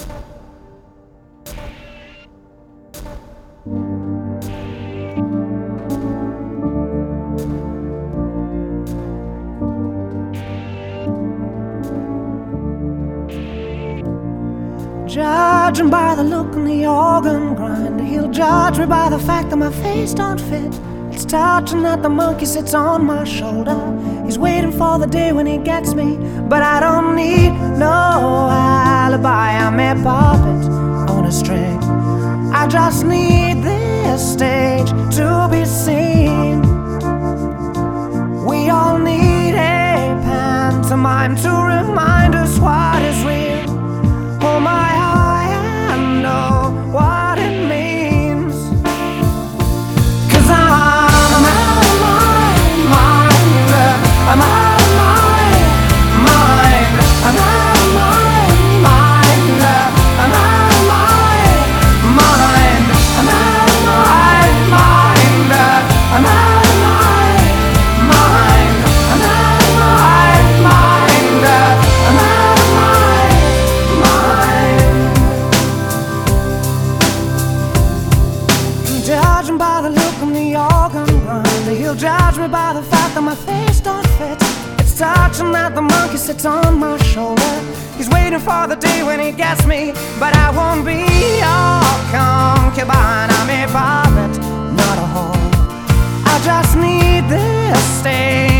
Judging by the look in the organ grind, he'll judge me by the fact that my face don't fit. It's touching that the monkey sits on my shoulder. He's waiting for the day when he gets me, but I don't need no alibi. I'm a puppet on a string. I just need this stage to be seen. We all need a pantomime to remind us what is real. Oh my, I know what it means. 'Cause I'm out of my mind. I'm out of my mind. I'm out of my mind. I'm out of my mind. I'm out of my mind. I'm out of my mind. I'm out of my mind. I'm out of my judging by the look in the organ grind, he'll judge me by the fact that my face don't fit. It's touching that the monkey sits on my shoulder. He's waiting for the day when he gets me, but I won't be your concubine. I'm a puppet, not a whore. I just need this stage